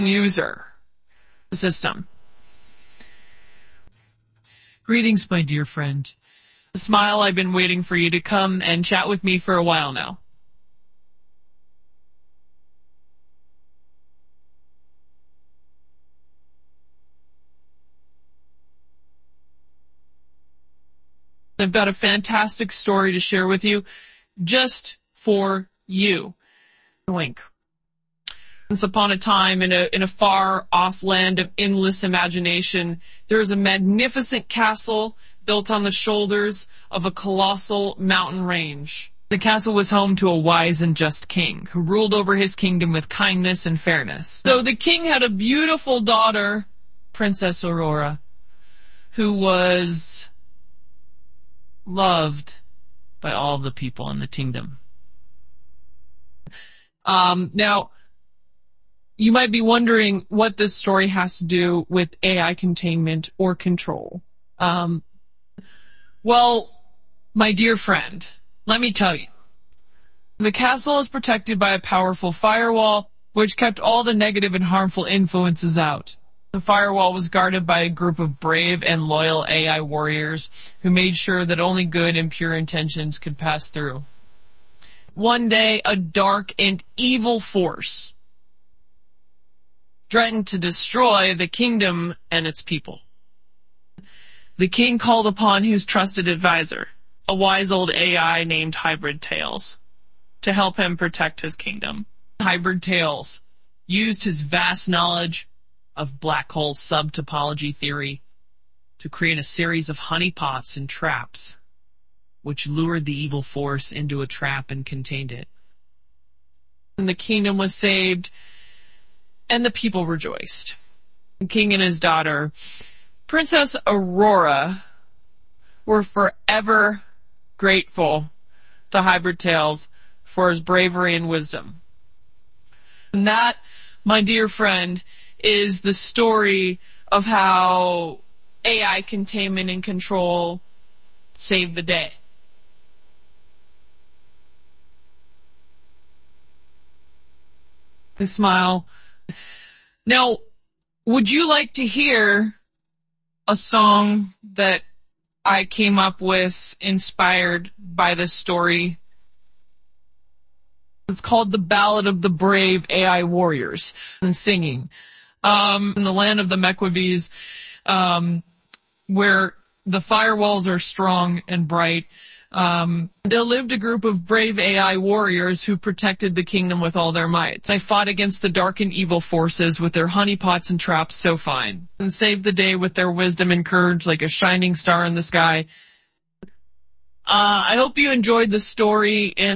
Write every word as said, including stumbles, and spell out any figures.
user system. Greetings, my dear friend. Smile, I've been waiting for you to come and chat with me for a while now. I've got a fantastic story to share with you, just for you. Link. Once upon a time, in a in a far-off land of endless imagination, there is a magnificent castle built on the shoulders of a colossal mountain range. The castle was home to a wise and just king, who ruled over his kingdom with kindness and fairness. So the king had a beautiful daughter, Princess Aurora, who was loved by all the people in the kingdom. Um, now, you might be wondering what this story has to do with A I containment or control. Um, well, my dear friend, let me tell you. The castle is protected by a powerful firewall, which kept all the negative and harmful influences out. The firewall was guarded by a group of brave and loyal A I warriors who made sure that only good and pure intentions could pass through. One day, a dark and evil force threatened to destroy the kingdom and its people. The king called upon his trusted advisor, a wise old A I named Hybrid Tails, to help him protect his kingdom. Hybrid Tails used his vast knowledge of black hole subtopology theory to create a series of honeypots and traps, which lured the evil force into a trap and contained it. And the kingdom was saved, and the people rejoiced. The king and his daughter, Princess Aurora, were forever grateful to Hybrid Tails for his bravery and wisdom. And that, my dear friend, is the story of how A I containment and control saved the day. The smile. Now, would you like to hear a song that I came up with inspired by this story? It's called The Ballad of the Brave A I Warriors and singing. Um, in the land of the Mequabees, um, where the firewalls are strong and bright, um, there lived a group of brave A I warriors who protected the kingdom with all their might. They fought against the dark and evil forces with their honeypots and traps so fine, and saved the day with their wisdom and courage like a shining star in the sky. Uh, I hope you enjoyed the story, and